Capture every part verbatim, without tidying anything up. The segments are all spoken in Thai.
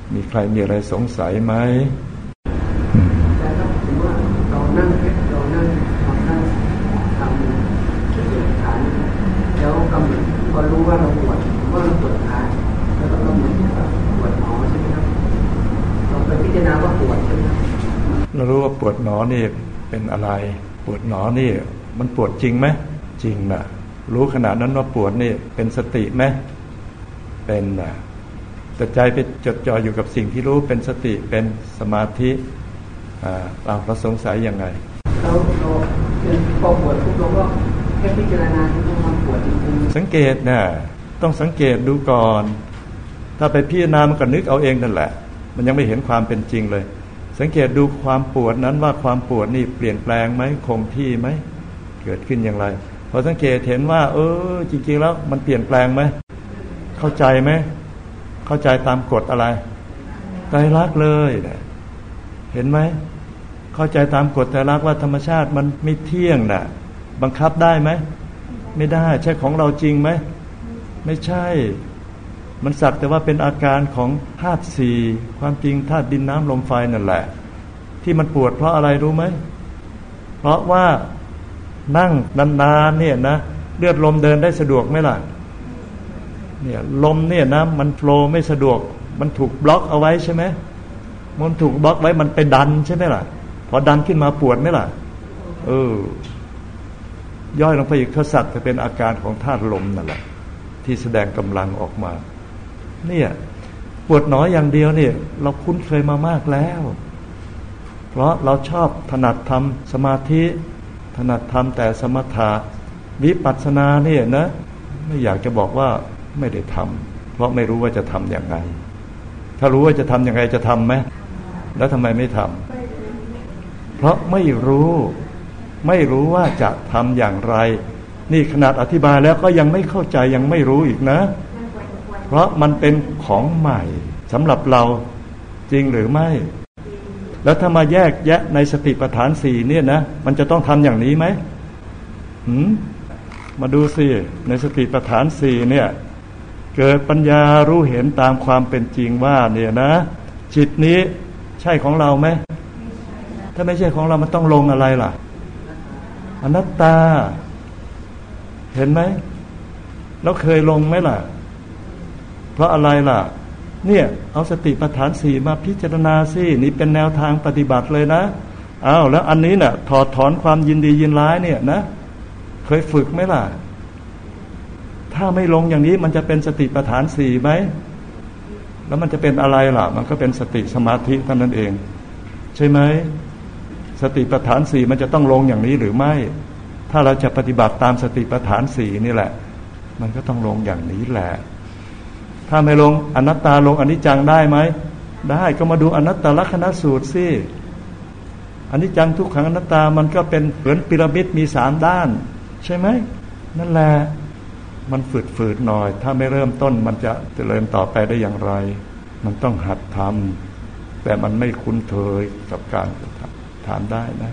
มีใครมีอะไรสงสัยไหมแต่ถ้าถือว่าเรานั่งเรานั่งเรานั่งทำเกิดฐานแล้วกำหนดพอรู้ว่าเราปวดว่าเราปวดขาแล้วก็กำหนดปวดหนอใช่ไหมครับเราไปพิจารณาว่าปวดใช่ไหมเรารู้ว่าปวดหนอนี่เป็นอะไรปวดหนอนี่มันปวดจริงไหมจริงนะรู้ขนาดนั้นว่าปวดนี่เป็นสติไหมเป็นนะแต่ใจไปจดจ่ออยู่กับสิ่งที่รู้เป็นสติเป็นสมาธิอ่าเราเราสงสัยยังไงเราเราพอปวดทุกเราก็แค่พิจารณาที่มันปวดจริงๆสังเกตนะต้องสังเกตดูก่อนถ้าไปพิจารณามันก็นึกเอาเองนั่นแหละมันยังไม่เห็นความเป็นจริงเลยสังเกตดูความปวดนั้นว่าความปวดนี่เปลี่ยนแปลงไหมคงที่ไหมเกิดขึ้นอย่างไรพอสังเกตเห็นว่าเออจริงๆแล้วมันเปลี่ยนแปลงไหมเข้าใจไหมเข้าใจตามกฎอะไรไตรลักษณ์เลยนะเห็นไหมเข้าใจตามกฎไตรลักษณ์ว่าธรรมชาติมันไม่เที่ยงน่ะบังคับได้ไหมไม่ได้ใช่ของเราจริงไหมไม่ใช่มันสักแต่ว่าเป็นอาการของธาตุสี่ความจริงธาตุดินน้ำลมไฟนั่นแหละที่มันปวดเพราะอะไรรู้ไหมเพราะว่านั่งนานๆเนี่ยนะเลือดลมเดินได้สะดวกไหมล่ะเนี่ยลมเนี่ยนะมันโฟลว์ไม่สะดวกมันถูกบล็อกเอาไว้ใช่ไหมมันถูกบล็อกไว้มันไปดันใช่ไหมล่ะพอดันขึ้นมาปวดไหมล่ะเออย่อยลงไปอีกเขาสักแต่เป็นอาการของธาตุลมนั่นแหละที่แสดงกำลังออกมาเนี่ยปวดหนออย่างเดียวเนี่ยเราคุ้นเคยมามากแล้วเพราะเราชอบถนัดทำสมาธิถนัดทำแต่สมถะวิปัสสนาเนี่ยนะไม่อยากจะบอกว่าไม่ได้ทำเพราะไม่รู้ว่าจะทำอย่างไรถ้ารู้ว่าจะทำอย่างไรจะทำไหมแล้วทำไมไม่ทำเพราะไม่รู้ไม่รู้ว่าจะทำอย่างไรนี่ขนาดอธิบายแล้วก็ยังไม่เข้าใจยังไม่รู้อีกนะเพราะมันเป็นของใหม่สำหรับเราจริงหรือไม่แล้วถ้ามาแยกแยะในสติปัฏฐานสี่เนี่ยนะมันจะต้องทำอย่างนี้ไหมหืมมาดูสิในสติปัฏฐานสี่เนี่ยเกิดปัญญารู้เห็นตามความเป็นจริงว่าเนี่ยนะจิตนี้ใช่ของเราไหมถ้าไม่ใช่ของเรามันต้องลงอะไรล่ะอนัตตาเห็นไหมแล้วเคยลงไหมล่ะเพราะอะไรล่ะเนี่ยเอาสติปัฏฐานสี่มาพิจารณาสินี่เป็นแนวทางปฏิบัติเลยนะอ้าวแล้วอันนี้น่ะถอดถอนความยินดียินร้ายเนี่ยนะเคยฝึกไหมล่ะถ้าไม่ลงอย่างนี้มันจะเป็นสติปัฏฐานสี่ไหมแล้วมันจะเป็นอะไรล่ะมันก็เป็นสติสมาธิเท่านั้นเองใช่ไหมสติปัฏฐานสี่มันจะต้องลงอย่างนี้หรือไม่ถ้าเราจะปฏิบัติตามสติปัฏฐานสี่นี่แหละมันก็ต้องลงอย่างนี้แหละถ้าไม่ลงอนัตตาลงอนิจจังได้ไหมได้ก็มาดูอนัตตลักษณสูตรสิอนิจจังทุกขังอนัตตามันก็เป็นเหมือนพีระมิดมีสามด้านใช่ไหมนั่นแหละมันฝืดๆหน่อยถ้าไม่เริ่มต้นมันจะเจริญต่อไปได้อย่างไรมันต้องหัดทำแต่มันไม่คุ้นเคยกับการถามได้นะ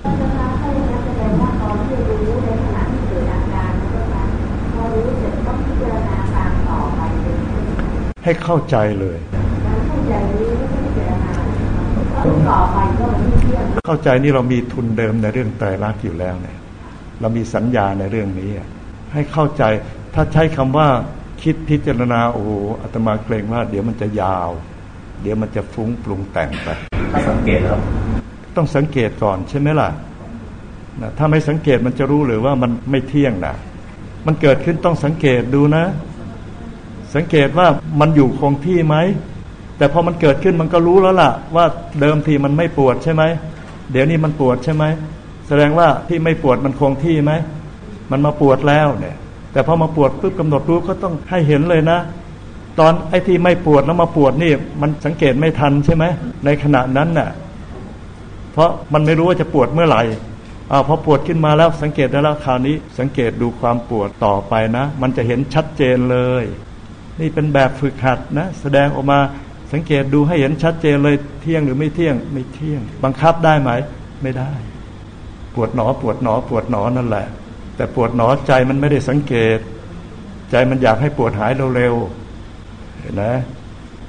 ให้เข้าใจเลยเข้าใจนี่เรามีทุนเดิมในเรื่องไตรลักษณ์อยู่แล้วเนี่ยเรามีสัญญาในเรื่องนี้ให้เข้าใจถ้าใช้คำว่าคิดพิจารณาโอ้อาตมาเกรงว่าเดี๋ยวมันจะยาวเดี๋ยวมันจะฟุ้งปรุงแต่งไปถ้าสังเกตแล้วต้องสังเกตก่อนใช่ไหมล่ะนะถ้าไม่สังเกตมันจะรู้หรือว่ามันไม่เที่ยงนะมันเกิดขึ้นต้องสังเกตดูนะสังเกตว่ามันอยู่คงที่ไหมแต่พอมันเกิดขึ้นมันก็รู้แล้วล่ะว่าเดิมทีมันไม่ปวดใช่ไหมเดี๋ยวนี้มันปวดใช่ไหมแสดงว่าที่ไม่ปวดมันคงที่ไหมมันมาปวดแล้วเนี่ยแต่พอมาปวดปุ๊บกำหนดรู้ก็ต้องให้เห็นเลยนะตอนไอ้ที่ไม่ปวดแล้วมาปวดนี่มันสังเกตไม่ทันใช่ไหมในขณะนั้นน่ะเพราะมันไม่รู้ว่าจะปวดเมื่อไหร่อ้าวพอปวดขึ้นมาแล้วสังเกตได้แล้วคราวนี้สังเกตดูความปวดต่อไปนะมันจะเห็นชัดเจนเลยนี่เป็นแบบฝึกหัดนะแสดงออกมาสังเกตดูให้เห็นชัดเจนเลยเที่ยงหรือไม่เที่ยงไม่เที่ยงบังคับได้ไหมไม่ได้ปวดหนอปวดหนอปวดหนอนั่นแหละแต่ปวดหนอใจมันไม่ได้สังเกตใจมันอยากให้ปวดหายเร็วๆเห็นไหม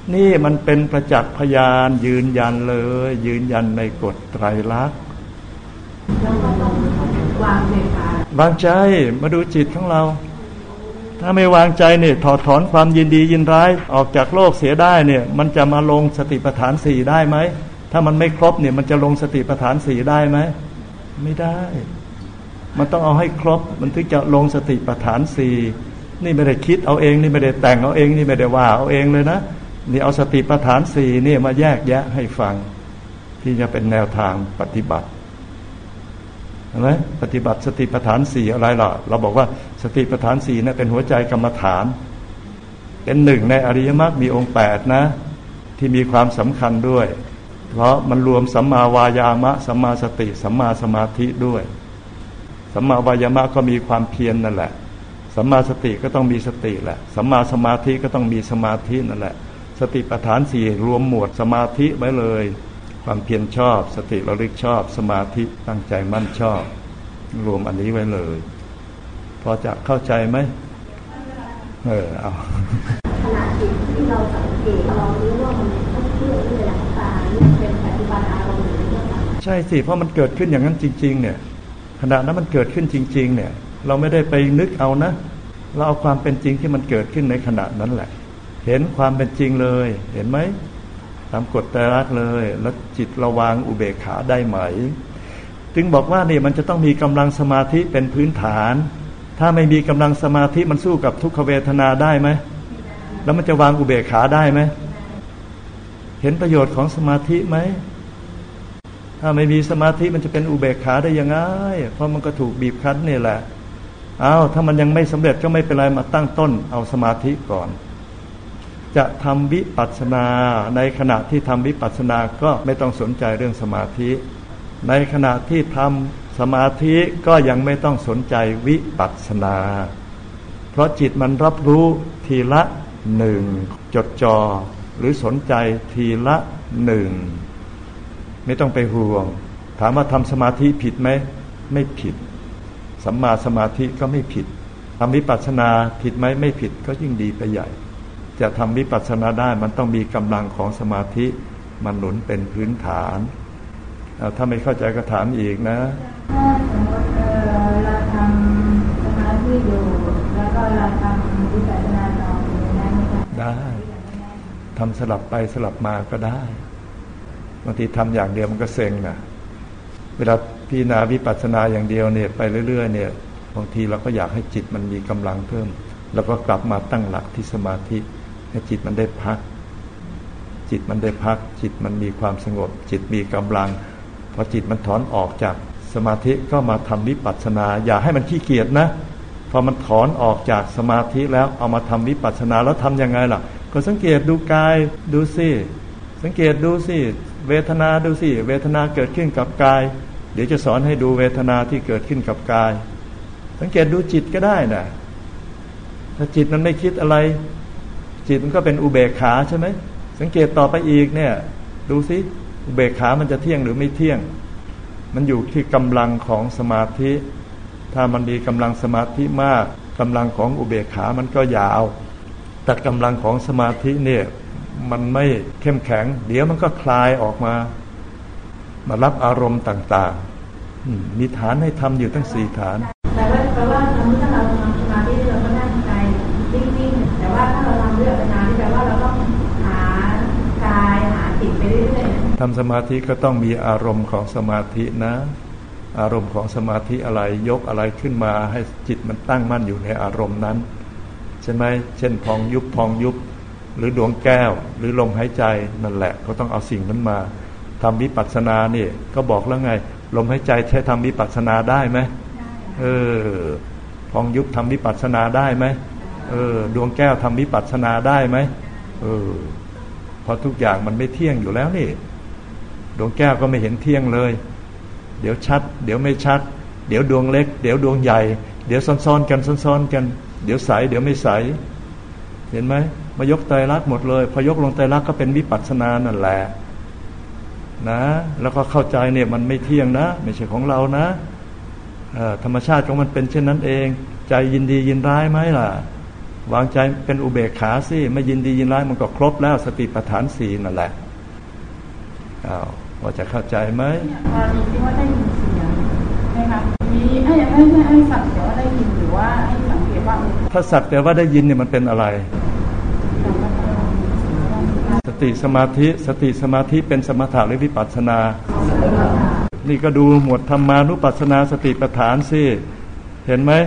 นี่มันเป็นประจักษ์พยานยืนยันเลยยืนยันในกฎไตรลักษณ์แล้วก็ต้องวางใจวางใจมาดูจิตของเราถ้าไม่วางใจเนี่ยถอดถอนความยินดียินร้ายออกจากโลกเสียได้เนี่ยมันจะมาลงสติปัฏฐานสี่ได้ไหมถ้ามันไม่ครบเนี่ยมันจะลงสติปัฏฐานสี่ได้ไหมไม่ได้มันต้องเอาให้ครบมันถึงจะลงสติปัฏฐานสี่นี่ไม่ได้คิดเอาเองนี่ไม่ได้แต่งเอาเองนี่ไม่ได้ว่าเอาเองเลยนะนี่เอาสติปัฏฐานสี่นี่มาแยกแยะให้ฟังที่จะเป็นแนวทางปฏิบัติเห็นไหมปฏิบัติสติปัฏฐานสี่อะไรล่ะเราบอกว่าสติปัฏฐานสี่เนี่ยเป็นหัวใจกรรมฐานเป็นหนึ่งในอริยมรรคมีองค์แปดนะที่มีความสำคัญด้วยเพราะมันรวมสัมมาวายามะสัมมาสติสัมมาสมาธิด้วยสัมมาวายามะก็มีความเพียร นั่นแหละสัมมาสติก็ต้องมีสติแหละสัมมาสมาธิก็ต้องมีสมาธินั่นแหละสติปัฏฐานสี่รวมหมวดสมาธิไว้เลยความเพียรชอบสติระลึกชอบสมาธิตั้งใจมั่นชอบรวมอันนี้ไว้เลยพอจะเข้าใจไหมเออเอาขณะจิตที่เราสังเกตเรารู้ว่ามันต้องเชื่อในหลักการนี่เป็นปัจจุบันอารมณ์หรือเปล่าใช่สิเพราะมันเกิดขึ้นอย่างนั้นจริงๆเนี่ยขณะนั้นมันเกิดขึ้นจริงๆเนี่ยเราไม่ได้ไปนึกเอานะเราเอาความเป็นจริงที่มันเกิดขึ้นในขณะนั้นแหละเห็นความเป็นจริงเลยเห็นไหมตามกฎไตรลักษณ์เลยแล้วจิตระวางอุเบกขาได้ไหมจึงบอกว่านี่มันจะต้องมีกำลังสมาธิเป็นพื้นฐานถ้าไม่มีกำลังสมาธิมันสู้กับทุกขเวทนาได้ไหมแล้วมันจะวางอุเบกขาได้ไหมเห็นประโยชน์ของสมาธิไหมถ้าไม่มีสมาธิมันจะเป็นอุเบกขาได้ยังไงเพราะมันก็ถูกบีบคั้นนี่แหละอ้าวถ้ามันยังไม่สำเร็จก็ไม่เป็นไรมาตั้งต้นเอาสมาธิก่อนจะทำวิปัสสนาในขณะที่ทำวิปัสสนาก็ไม่ต้องสนใจเรื่องสมาธิในขณะที่ทำสมาธิก็ยังไม่ต้องสนใจวิปัสสนาเพราะจิตมันรับรู้ทีละหนึ่งจดจ่อหรือสนใจทีละหนึ่งไม่ต้องไปห่วงถามว่าทำสมาธิผิดไหมไม่ผิดสัมมาสมาธิก็ไม่ผิดทำวิปัสสนาผิดไหมไม่ผิดก็ยิ่งดีไปใหญ่จะทำวิปัสสนาได้มันต้องมีกำลังของสมาธิมันหนุนเป็นพื้นฐานถ้าไม่เข้าใจก็ถามอีกนะถ้าสมมติเราทำสมาธิอยู่แล้วก็เราทำวิปัสสนาต่อได้ไหมคะได้ทำสลับไปสลับมาก็ได้บางทีทำอย่างเดียวมันก็เซ็งนะเวลาพิจารณาวิปัสสนาอย่างเดียวเนี่ยไปเรื่อยๆเนี่ยบางทีเราก็อยากให้จิตมันมีกำลังเพิ่มแล้วก็กลับมาตั้งหลักที่สมาธิให้จิตมันได้พักจิตมันได้พักจิตมันมีความสงบจิตมีกำลังพอจิตมันถอนออกจากสมาธิก็มาทำวิปัสสนาอย่าให้มันขี้เกียจนะพอมันถอนออกจากสมาธิแล้วเอามาทำวิปัสสนาแล้วทำยังไงล่ะก็สังเกตดูกายดูสิสังเกตดูสิเวทนาดูสิเวทนาเกิดขึ้นกับกายเดี๋ยวจะสอนให้ดูเวทนาที่เกิดขึ้นกับกายสังเกตดูจิตก็ได้นะถ้าจิตมันไม่คิดอะไรจิตมันก็เป็นอุเบกขาใช่ไหมสังเกตต่อไปอีกเนี่ยดูสิอุเบกขามันจะเที่ยงหรือไม่เที่ยงมันอยู่ที่กำลังของสมาธิถ้ามันมีกำลังสมาธิมากกำลังของอุเบกขามันก็ยาวแต่กำลังของสมาธิเนี่ยมันไม่เข้มแข็งเดี๋ยวมันก็คลายออกมามารับอารมณ์ต่างๆมีฐานให้ทำอยู่ตั้งสี่ฐานแต่ว่าแปลว่าสมมติถ้าเราทำสมาธิเราก็นั่งใจนิ่งๆแต่ว่าถ้าเราทำเรื่องปัญญาที่แปลว่าเราต้องหากายหาจิตไปเรื่อยๆทำสมาธิก็ต้องมีอารมณ์ของสมาธินะอารมณ์ของสมาธิอะไรยกอะไรขึ้นมาให้จิตมันตั้งมั่นอยู่ในอารมณ์นั้นใช่ไหมเช่นพองยุบพองยุบหรือดวงแก้วหรือลมหายใจนั่นแหละเขาต้องเอาสิ่งนั้นมาทำวิปัสสนานี่ก็บอกแล้วไงลมหายใจใช้ทำวิปัสสนาได้ไหมเออพองยุบทำวิปัสสนาได้ไหมเออดวงแก้วทำวิปัสสนาได้ไหมเออเพราะทุกอย่างมันไม่เที่ยงอยู่แล้วนี่ดวงแก้วก็ไม่เห็นเที่ยงเลยเดี๋ยวชัดเดี๋ยวไม่ชัดเดี๋ยวดวงเล็กเดี๋ยวดวงใหญ่เดี๋ยวซ้อนๆกันซ้อนๆกันเดี๋ยวใสเดี๋ยวไม่ใสเห็นไหมมายกไตรลักษณ์หมดเลยพอยกลงไตรลักษณ์ก็เป็นวิปัสสนานั่นแหละนะแล้วก็เข้าใจเนี่ยมันไม่เที่ยงนะไม่ใช่ของเรานะธรรมชาติของมันเป็นเช่นนั้นเองใจยินดียินร้ายไหมล่ะวางใจเป็นอุเบกขาสิไม่ยินดียินร้ายมันก็ครบแล้วสติปัฏฐานสี่นั่นแหละอ้าวพอจะเข้าใจไหมกรณีที่ว่าได้ยินเสียงนะคะมีให้ให้ให้สักแต่ว่าได้ยินหรือว่าให้สังเกตว่าถ้าสักแต่ว่าได้ยินเนี่ยมันเป็นอะไรสติสมาธิสติสมาธิเป็นสมถะหรือวิปัสสนานี่ก็ดูหมวดธรรมานุปัสสนาสติปัฏฐานสิเห็นไหม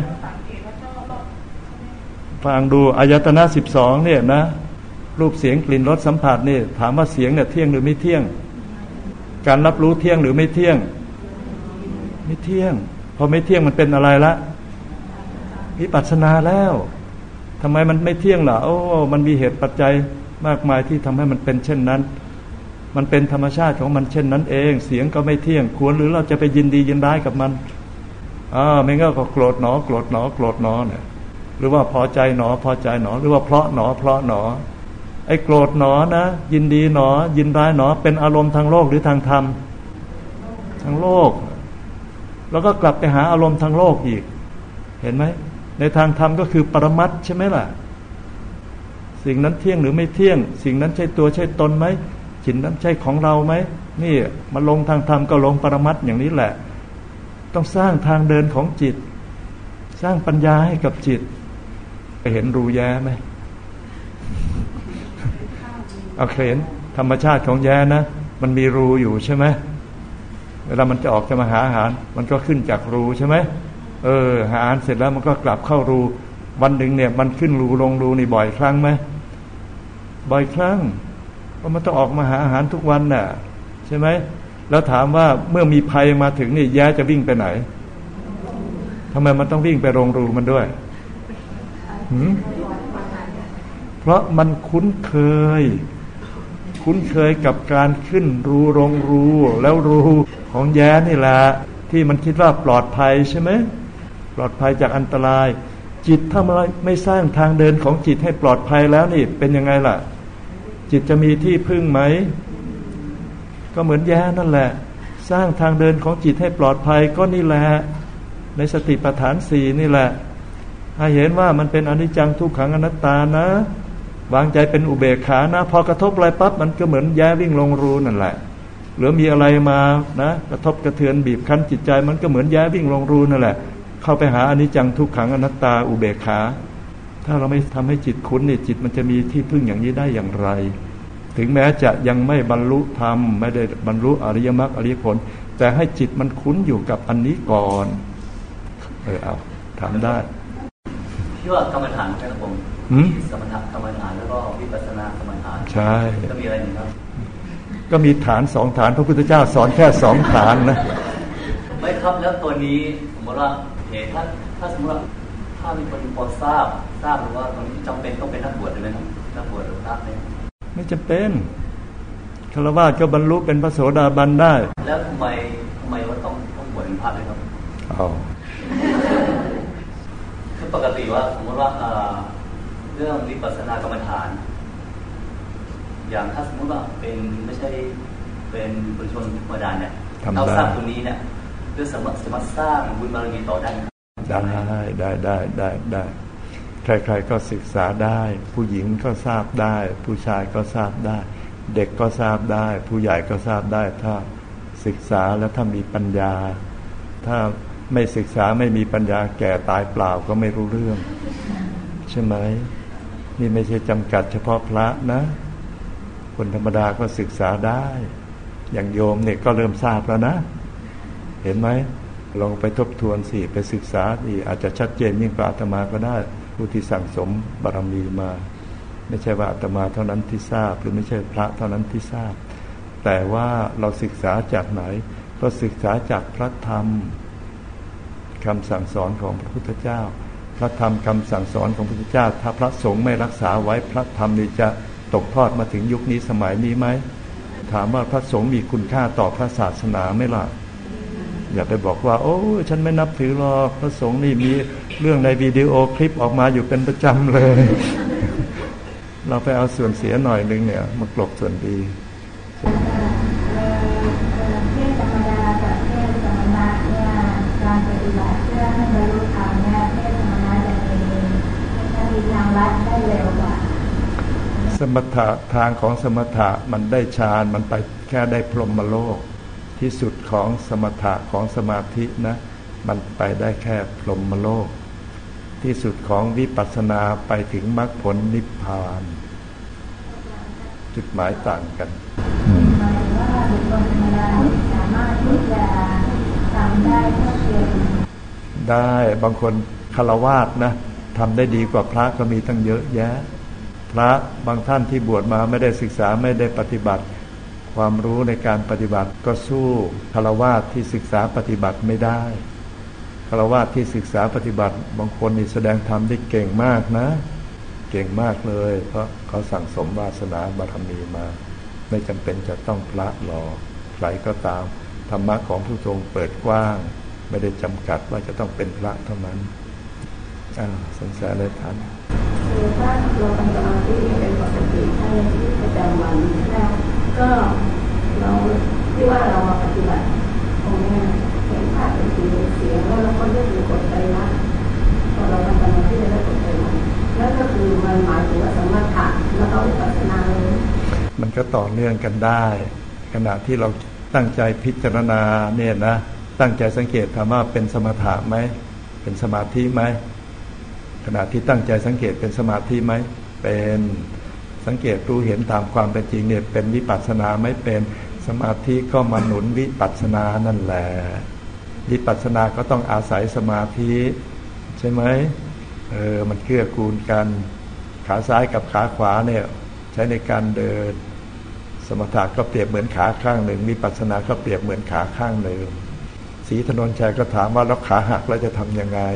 ฟังดูอายตนะสิบสองเนี่ยนะรูปเสียงกลิ่นรสสัมผัสนี่ถามว่าเสียงเนี่ยเที่ยงหรือไม่เที่ยงการรับรู้เที่ยงหรือไม่เที่ยงไม่เที่ยงพอไม่เที่ยงมันเป็นอะไรละวิปัสสนาแล้วทำไมมันไม่เที่ยงล่ะโอ้มันมีเหตุปัจจัยมากมายที่ทำให้มันเป็นเช่นนั้นมันเป็นธรรมชาติของมันเช่นนั้นเองเสียงก็ไม่เที่ยงควรหรือเราจะไปยินดียินร้ายกับมันอ่าไม่งั้นก็โกรธหนอโกรธหนอโกรธหนอเนี่ยหรือว่าพอใจหนอพอใจหนอหรือว่าเพราะหนอเพราะหนอไอ้โกรธหนอนะยินดีหนอยินร้ายหนอเป็นอารมณ์ทางโลกหรือทางธรรมทางโลกแล้วก็กลับไปหาอารมณ์ทางโลกอีกเห็นไหมในทางธรรมก็คือปรมัตถ์ใช่ไหมล่ะสิ่งนั้นเที่ยงหรือไม่เที่ยงสิ่งนั้นใช่ตัวใช่ตนไหมสิ่งนั้นใช่ของเราไหมนี่มาลงทางธรรมก็ลงปรมัตถ์อย่างนี้แหละต้องสร้างทางเดินของจิตสร้างปัญญาให้กับจิตไปเห็นรูแย้ไหมเอาเห็นธรรมชาติของแย้นะมันมีรูอยู่ใช่ไหมเวลามันจะออกจะมาหาอาหารมันก็ขึ้นจากรูใช่ไหมเออหาอาหารเสร็จแล้วมันก็กลับเข้ารูวันหนึ่งเนี่ยมันขึ้นรูลงรูนี่บ่อยครั้งไหมบ่อยครั้งเพราะมันต้องออกมาหาอาหารทุกวันน่ะใช่ไหมแล้วถามว่าเมื่อมีภัยมาถึงนี่แย้จะวิ่งไปไหนทำไมมันต้องวิ่งไปลงรูมันด้วยหืมเพราะมันคุ้นเคยคุ้นเคยกับการขึ้นรูลงรูแล้วรูของแย้นี่แหละที่มันคิดว่าปลอดภัยใช่ไหมปลอดภัยจากอันตรายจิตถ้าไม่สร้างทางเดินของจิตให้ปลอดภัยแล้วนี่เป็นยังไงล่ะจิตจะมีที่พึ่งไหมก็เหมือนแย้นั่นแหละสร้างทางเดินของจิตให้ปลอดภัยก็นี่แหละในสติปัฏฐานสี่นี่แหละให้เห็นว่ามันเป็นอนิจจังทุกขังอนัตตานะวางใจเป็นอุเบกขานะพอกระทบอะไรปั๊บมันก็เหมือนแย้วิ่งลงรูนั่นแหละหรือมีอะไรมานะกระทบกระเทือนบีบคั้นจิตใจมันก็เหมือนแย้วิ่งลงรูนั่นแหละเข้าไปหาอนิจจังทุกขังอนัตตาอุเบกขาถ้าเราไม่ทำให้จิตคุ้นเนี่ยจิตมันจะมีที่พึ่งอย่างนี้ได้อย่างไรถึงแม้จะยังไม่บรรลุธรรมไม่ได้บรรลุอริยมรรคอริยผลแต่ให้จิตมันคุ้นอยู่กับอันนี้ก่อนเออเอาทำได้ที่ว่ากรรมฐานครับผมสมถะกรรมฐานแล้วก็วิปัสสนากรรมฐานใช่ก็มีอะไรหนึ่งครับก็มีฐานสองฐานพระพุทธเจ้าสอนแค่สองฐานนะไม่ครับแล้วตัวนี้สมมติว่าเหตุถ้าถ้าสมมติว่าถ้ามีคนพอทราบทราบหรือว่าตรงนี้จำเป็นต้องเป็นนักบวชหรือไม่นักบวชหรือพระไหมไม่จำเป็นฆราวาสก็บรรลุเป็นพระโสดาบันได้แล้วทำไมทำไมว่าต้องต้องบวชเป็นพระด้วยครับอ๋อคือปกติว่าสมมติว่าเรื่องวิปัสสนากรรมฐานอย่างถ้าสมมติว่าเป็นไม่ใช่เป็นบุคคลธรรมดาเนี่ยเราสร้างตรงนี้เนี่ยเพื่อสามารถสามารถสร้างบุญบารมีต่อได้ได้ได้ได้ได้ได้ใครๆก็ศึกษาได้ผู้หญิงก็ทราบได้ผู้ชายก็ทราบได้เด็กก็ทราบได้ผู้ใหญ่ก็ทราบได้ถ้าศึกษาแล้วถ้ามีปัญญาถ้าไม่ศึกษาไม่มีปัญญาแก่ตายเปล่าก็ไม่รู้เรื่องใช่ไหมนี่ไม่ใช่จำกัดเฉพาะพระนะคนธรรมดาก็ศึกษาได้อย่างโยมเนี่ยก็เริ่มทราบแล้วนะเห็นไหมลองไปทบทวนสิไปศึกษาดีอาจจะชัดเจนยิ่งกว่าอาตมาก็ได้ผู้ที่สั่งสมบารมีมาไม่ใช่ว่าอาตมาเท่านั้นที่ทราบหรือไม่ใช่พระเท่านั้นที่ทราบแต่ว่าเราศึกษาจากไหนก็ศึกษาจากพระธรรมคำสั่งสอนของพระพุทธเจ้าพระธรรมคำสั่งสอนของพระพุทธเจ้าถ้าพระสงฆ์ไม่รักษาไว้พระธรรมนี่จะตกทอดมาถึงยุคนี้สมัยนี้ไหมถามว่าพระสงฆ์มีคุณค่าต่อพระศาสนาไหมล่ะอย่าไปบอกว่าโอ้ฉันไม่นับถือหรอกพระสงฆ์นี่มีเรื่องในวิดีโอคลิปออกมาอยู่เป็นประจำเลย เราไปเอาส่วนเสียหน่อยนึงเนี่ยมากลบส่วนดีเทศธรรมดากับเทศสมณะเนี่ยการปฏิบัติเพื่อให้บรรลุธรรมเนี่ยเทศสมณะจะมีถ้ามีทางละได้เร็วกว่าสมถะทางของสมถะมันได้ฌานมันไปแค่ได้พรหมโลกที่สุดของสมถะของสมาธินะมันไปได้แค่พรหมโลกที่สุดของวิปัสสนาไปถึงมรรคผลนิพพานจุดหมายต่างกันหมายว่าบุคคลธรรมดาสามารถที่จะทำได้เท่าเทียมได้บางคนฆราวาสนะทำได้ดีกว่าพระก็มีตั้งเยอะแยะพระบางท่านที่บวชมาไม่ได้ศึกษาไม่ได้ปฏิบัติความรู้ในการปฏิบัติก็สู้ฆราวาสที่ศึกษาปฏิบัติไม่ได้ฆราวาสที่ศึกษาปฏิบัติบางคนนี่แสดงธรรมได้เก่งมากนะเก่งมากเลยเพราะเขาสั่งสมวาสนาบารมีมาไม่จำเป็นจะต้องพระหรอกใครก็ตามธรรมะของผู้ทรงเปิดกว้างไม่ได้จำกัดว่าจะต้องเป็นพระเท่านั้นอ่าสงสัยอะไรท่านคือถ้าเราทำสมาธิเป็นปกติในชีวิตประจำวันแล้วก็เราที่ว่าเรามาปฏิบัติตรงนี้เห็นภาพเป็นสีเป็นเสียงแล้วเราก็เลือกอยู่กฎใจรักพอเราทำสมาธิแล้วกฎใจรักแล้วก็คือมันหมายถึงว่าสมถะแล้วก็วิปัสสนาเลยมันก็ต่อเนื่องกันได้ขณะที่เราตั้งใจพิจารณาเนี่ยนะตั้งใจสังเกตถามว่าเป็นสมถะไหมเป็นสมาธิไหมขณะที่ตั้งใจสังเกตเป็นสมาธิไหมเป็นสังเกตรู้เห็นตามความเป็นจริงเนี่ยเป็นวิปัสสนาไม่เป็นสมาธิก็มาหนุนวิปัสสนานั่นแหละวิปัสสนาก็ต้องอาศัยสมาธิใช่ไหมเออมันเกื้อกูลกันขาซ้ายกับขาขวาเนี่ยใช้ในการเดินสมถะก็เปรียบเหมือนขาข้างหนึ่งวิปัสสนาก็เปรียบเหมือนขาข้างหนึ่งศรีถนนชัยก็ถามว่าแล้วขาหักแล้วจะทำยังไง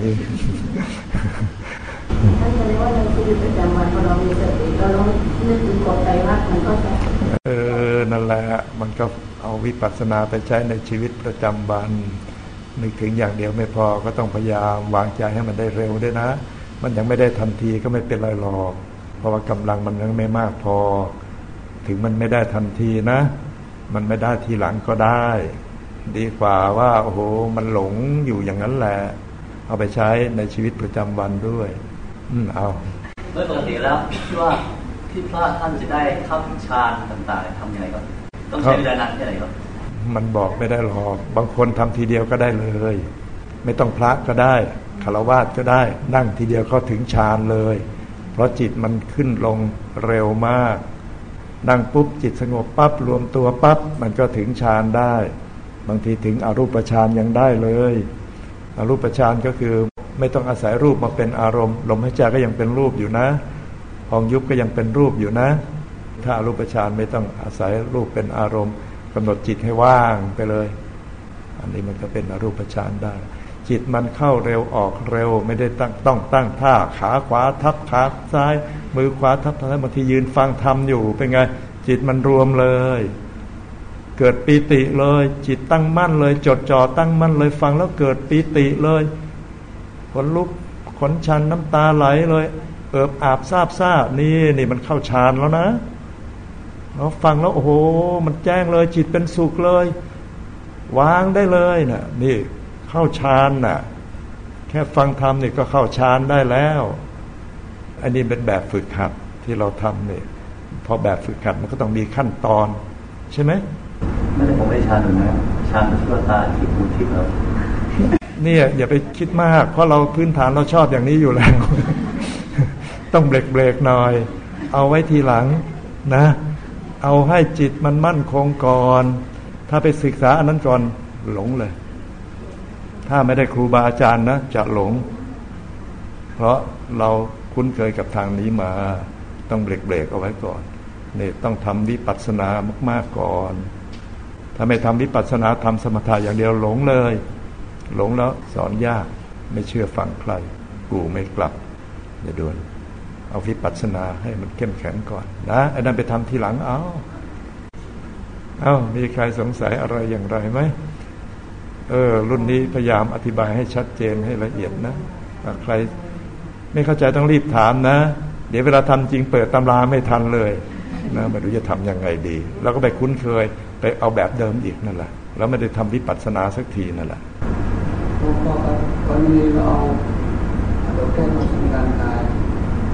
ท่านจะเรียกว่าในชีวิตประจำวันพอเรามีสติเราลองนึกถึงกฎใจรักมันก็จะเออนั่นแหละมันก็เอาวิปัสสนาไปใช้ในชีวิตประจำวันนึกถึงอย่างเดียวไม่พอก็ต้องพยายามวางใจให้มันได้เร็วด้วยนะมันยังไม่ได้ทันทีก็ไม่เป็นไรหรอกเพราะว่ากำลังมันยังไม่มากพอถึงมันไม่ได้ทันทีนะมันไม่ได้ทีหลังก็ได้ดีกว่าว่าโอ้โหมันหลงอยู่อย่างนั้นแหละเอาไปใช้ในชีวิตประจำวันด้วยอืมเอาโดยปกติแล้วที่ว่าที่พระท่านจะได้เข้าถึงฌานต่างๆทำยังไงครับต้องใช้เวลานานแค่ไหนครับมันบอกไม่ได้หรอกบางคนทำทีเดียวก็ได้เลยไม่ต้องพระก็ได้ฆราวาสก็ได้นั่งทีเดียวเข้าถึงฌานเลยเพราะจิตมันขึ้นลงเร็วมากนั่งปุ๊บจิตสงบปั๊บรวมตัวปั๊บมันก็ถึงฌานได้บางทีถึงอรูปฌานยังได้เลยอรูปฌานก็คือไม่ต้องอาศัยรูปมาเป็นอารมณ์ลมหายใจก็ยังเป็นรูปอยู่นะพองยุบก็ยังเป็นรูปอยู่นะถ้าอรูปฌานไม่ต้องอาศัยรูปเป็นอารมณ์กำหนดจิตให้ว่างไปเลยอันนี้มันก็เป็นอรูปฌานได้จิตมันเข้าเร็วออกเร็วไม่ได้ตั้งต้องตั้งท่าขาขวาทับขาซ้ายมือขวาทับซ้ายบางทียืนฟังธรรมอยู่เป็นไงจิตมันรวมเลยเกิดปีติเลยจิตตั้งมั่นเลยจดจ่อตั้งมั่นเลยฟังแล้วเกิดปีติเลยขนลุกขนชันน้ำตาไหลเลยเอิบอาบซาบซ่านี่นี่มันเข้าฌานแล้วนะเราฟังแล้วโอ้โหมันแจ้งเลยจิตเป็นสุขเลยวางได้เลยนะนี่เข้าฌานน่ะแค่ฟังธรรมนี่ก็เข้าฌานได้แล้วอันนี้เป็นแบบฝึกหัดที่เราทำนี่พอแบบฝึกหัดมันก็ต้องมีขั้นตอนใช่ไหมไม่ได้ผมไม่ฌานหรือนะฌานที่ว่าตาที่หูทิพย์เราเนี่ยอย่าไปคิดมากเพราะเราพื้นฐานเราชอบอย่างนี้อยู่แล้วต้องเบรกเบรกหน่อยเอาไว้ทีหลังนะเอาให้จิตมันมั่นคงก่อนถ้าไปศึกษาอันนั้นก่อนหลงเลยถ้าไม่ได้ครูบาอาจารย์นะจะหลงเพราะเราคุ้นเคยกับทางนี้มาต้องเบรกเบรกเอาไว้ก่อนนี่ต้องทำวิปัสสนามากๆก่อนถ้าไม่ทำวิปัสสนาทำสมถะอย่างเดียวหลงเลยหลงแล้วสอนยากไม่เชื่อฟังใครกูไม่กลับอย่าด่วนเอาวิปัสสนาให้มันเข้มแข็งก่อนนะไอ้นั่นไปทำทีหลังเอาเอามีใครสงสัยอะไรอย่างไรไหมเออรุ่นนี้พยายามอธิบายให้ชัดเจนให้ละเอียดนะใครไม่เข้าใจต้องรีบถามนะเดี๋ยวเวลาทำจริงเปิดตำราไม่ทันเลยนะไม่รู้จะทำยังไงดีแล้วก็ไปคุ้นเคยไปเอาแบบเดิมอีกนั่นแหละแล้วไม่ได้ทำวิปัสสนาสักทีนั่นแหละพอวันนี้เราเอาเราแก้มาทำการกายไป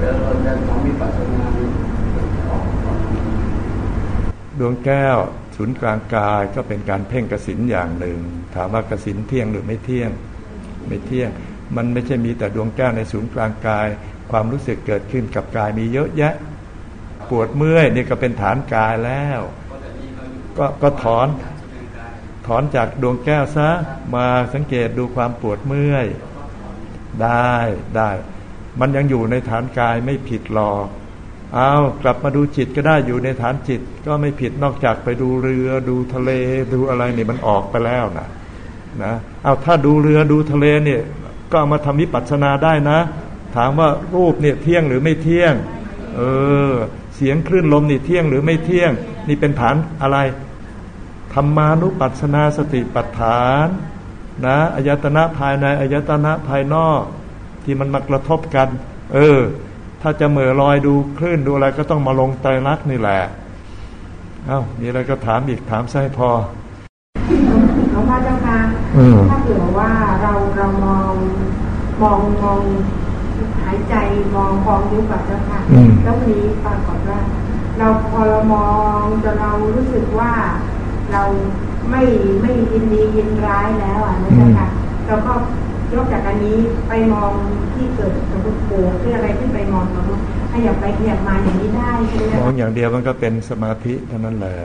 แล้วเราจะทำวิปัสสนาออกดวงแก้วศูนย์กลางกายก็เป็นการเพ่งกสิณอย่างหนึ่งถามว่ากสิณเที่ยงหรือไม่เที่ยงไม่เที่ยงมันไม่ใช่มีแต่ดวงแก้วในศูนย์กลางกายความรู้สึกเกิดขึ้นกับกายมีเยอะแยะปวดเมื่อยนี่ก็เป็นฐานกายแล้วก็ก็ถอนถอนจากดวงแก้วซะมาสังเกตดูความปวดเมื่อยได้ได้มันยังอยู่ในฐานกายไม่ผิดหรอกเอากลับมาดูจิตก็ได้อยู่ในฐานจิตก็ไม่ผิดนอกจากไปดูเรือดูทะเลดูอะไรนี่มันออกไปแล้วนะนะเอาถ้าดูเรือดูทะเลเนี่ยก็เอามาทำวิปัสสนาได้นะถามว่ารูปเนี่ยเที่ยงหรือไม่เที่ยงเออเสียงคลื่นลมนี่เที่ยงหรือไม่เที่ยงนี่เป็นฐานอะไรธรรมานุปัสสนาสติปัฏฐานนะอายตนะภายในอายตนะภายนอกที่มันมากระทบกันเออถ้าจะเหม่อลอยดูคลื่นดูอะไรก็ต้องมาลงไตรลักษณ์นี่แหละเอ้ามีอะไรก็ถามอีกถามซะให้พอหลวงพ่อเจ้าค่ะถ้าเผื่อว่าเราเรามองมองมองหายใจมองพองยุบแบบเจ้าค่ะแล้ววันนี้ปรากฏว่าเราพอเรามองจนเรารู้สึกว่าเราไม่ไม่ยินดียินร้ายแล้วอ่ะนะเจ้าค่ะเราก็ยกจากอันนี้ไปมองที่เกิดสมมติโผล่ที่อะไรที่ไปมองสมมติขยับไปขยับมาอย่างนี้ได้ใช่ไหมมองอย่างเดียวมันก็เป็นสมาธิเท่านั้นแหละ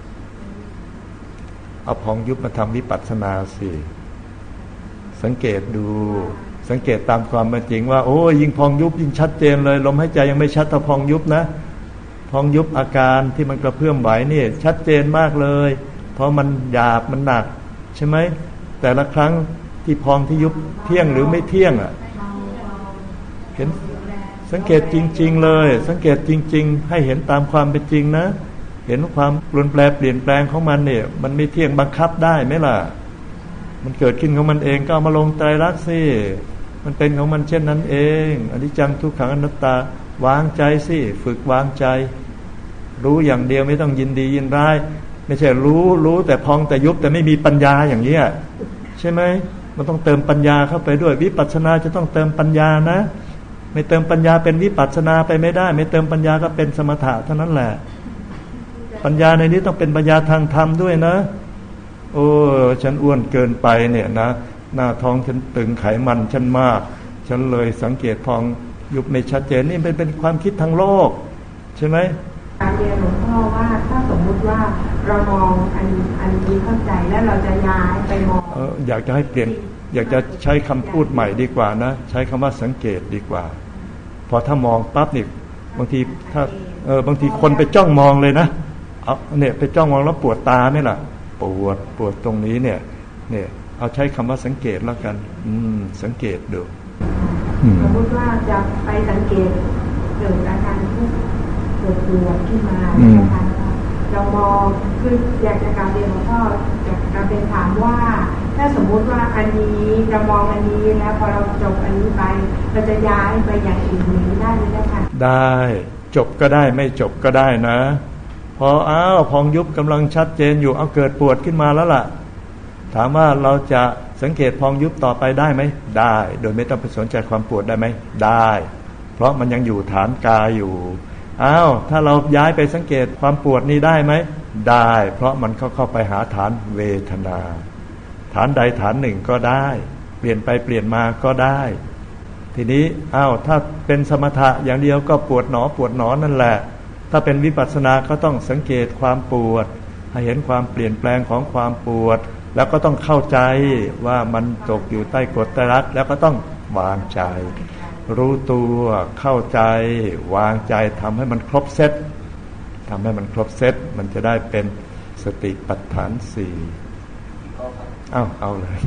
เอาพองยุบมาทำวิปัสสนาสิสังเกตดูสังเกตตามความเป็นจริงว่าโอ้ยิ่งพองยุบยิ่งชัดเจนเลยลมหายใจยังไม่ชัดเท่าพองยุบนะพองยุบอาการที่มันกระเพื่อมไหวนี่ชัดเจนมากเลยเพราะมันหยาบมันหนักใช่ไหมแต่ละครั้งที่พองที่ยุบเที่ยงหรือไม่เที่ยงอ่ะเห็นสังเกตจริงๆเลยสังเกตจริงๆให้เห็นตามความเป็นจริงนะเห็นความเปลี่ยนแปลงเปลี่ยนแปลงของมันเนี่ยมันไม่เที่ยงบังคับได้ไหมล่ะมันเกิดขึ้นของมันเองก็เอามาลงไตรลักษณ์สิมันเป็นของมันเช่นนั้นเองอนิจจังทุกขังอนัตตาวางใจสิฝึกวางใจรู้อย่างเดียวไม่ต้องยินดียินร้ายไม่ใช่รู้รู้แต่พองแต่ยุบแต่ไม่มีปัญญาอย่างนี้ใช่ไหมมันต้องเติมปัญญาเข้าไปด้วยวิปัสสนาจะต้องเติมปัญญานะไม่เติมปัญญาเป็นวิปัสสนาไปไม่ได้ไม่เติมปัญญาก็เป็นสมถะเท่านั้นแหละปัญญาในนี้ต้องเป็นปัญญาทางธรรมด้วยนะโอ้ฉันอ้วนเกินไปเนี่ยนะหน้าท้องฉันตึงไขมันฉันมากฉันเลยสังเกตพองยุบไม่ชัดเจนนี่เป็นเป็นความคิดทางโลกใช่ไหมการเรียนหลวงพ่อว่าถ้าสมมุติว่าเรามองอันอันนี้เข้าใจแล้วเราจะย้ายไปมองเอออยากจะให้เปลี่ยนอยากจะใช้คำพูดใหม่ดีกว่านะใช้คำว่าสังเกตดีกว่าพอถ้ามองปั๊บนี่บางทีถ้าเออบางทีคนไปจ้องมองเลยนะเอาเนี่ยไปจ้องมองแล้วปวดตาไหมล่ะปวดปวดตรงนี้เนี่ยเนี่ยเอาใช้คำว่าสังเกตแล้วกันอืมสังเกตดูสมมติว่าจะไปสังเกตเกิดอาการปวดปวดขึ้นมานะคะเรามองคืออยากจะกล่าวเรียนหลวงพ่ออยากจะเป็นถามว่าถ้าสมมุติว่าอันนี้เรามองอันนี้แล้วพอเราจบอันนี้ไปเราจะย้ายไปอย่างอื่นได้ไหมคะได้จบก็ได้ไม่จบก็ได้นะพออ้าวพองยุบกำลังชัดเจนอยู่เอาเกิดปวดขึ้นมาแล้วล่ะถามว่าเราจะสังเกตพองยุบต่อไปได้ไหมได้โดยไม่ต้องไปสนใจความปวดได้ไหมได้เพราะมันยังอยู่ฐานกายอยู่อ้าวถ้าเราย้ายไปสังเกตความปวดนี้ได้ไหมได้เพราะมันเข้าเข้าไปหาฐานเวทนาฐานใดฐานหนึ่งก็ได้เปลี่ยนไปเปลี่ยนมาก็ได้ทีนี้อ้าวถ้าเป็นสมถะอย่างเดียวก็ปวดหนอปวดหนอนั่นแหละถ้าเป็นวิปัสสนาก็ต้องสังเกตความปวดให้เห็นความเปลี่ยนแปลงของความปวดแล้วก็ต้องเข้าใจว่ามันตกอยู่ใต้กฎไตรลักษณ์แล้วก็ต้องวางใจรู้ตัวเข้าใจวางใจทำให้มันครบเซตทำให้มันครบเซตมันจะได้เป็นสติปัฏฐานสี่อ้าวเอาเลย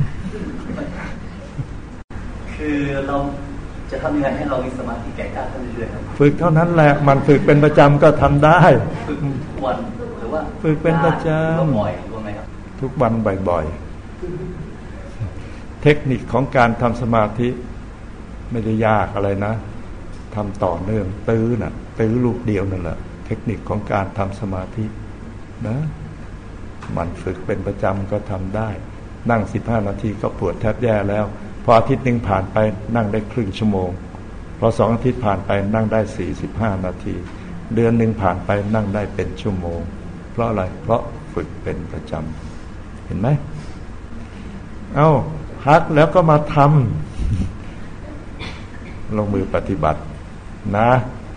คือเราจะทำยังไงให้เรามีสมาธิแก่กล้าขึ้นเรื่อยๆครับฝึกเท่านั้นแหละมันฝึกเป็นประจำก็ทำได้ฝึกทุกวันหรือว่าฝึกเป็นประจำบ่อยหรือว่าไงครับทุกวันบ่อยๆเทคนิคของการทำสมาธิไม่ได้ยากอะไรนะทำต่อเนื่องตื้อน่ะตื้อลูกเดียวนั่นแหละเทคนิคของการทำสมาธินะมันฝึกเป็นประจำก็ทำได้นั่งสิบห้านาทีก็ปวดแทบแย่แล้วพออาทิตย์นึงผ่านไปนั่งได้ครึ่งชั่วโมงพอสองอาทิตย์ผ่านไปนั่งได้สี่สิบห้านาทีเดือนหนึ่งผ่านไปนั่งได้เป็นชั่วโมงเพราะอะไรเพราะฝึกเป็นประจำเห็นไหมเอ้าพักแล้วก็มาทำลงมือปฏิบัตินะ